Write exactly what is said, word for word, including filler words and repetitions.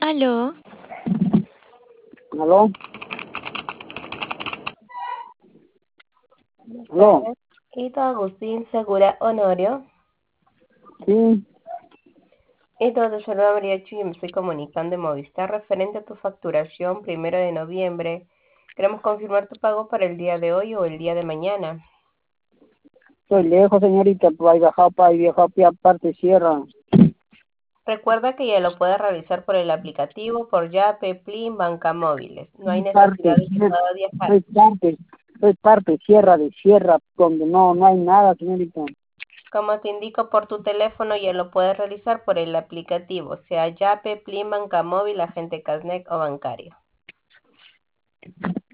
Aló, ¿Aló? ¿Aló? Ito Agustín Segura Honorio. Sí, Ito te saluda María Chu y me estoy comunicando de Movistar referente a tu facturación primero de noviembre. Queremos confirmar tu pago para el día de hoy o el día de mañana. estoy lejos, señorita, pues hay bajado para hay viajado para parte sierra. Recuerda que ya lo puedes realizar por el aplicativo, por Yape, Plin, Banca Móviles. No hay Parte, necesidad de que pueda viajar. soy parte, soy parte sierra de sierra, donde no, no hay nada, señorita. Como te indico por tu teléfono, ya lo puedes realizar por el aplicativo, sea Yape, Plin, Banca Móvil, Agente Casnet o bancario.